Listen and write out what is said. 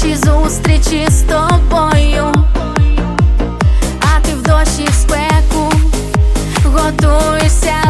першій зустрічі з тобою, а ти в дощі, в спеку готуєшся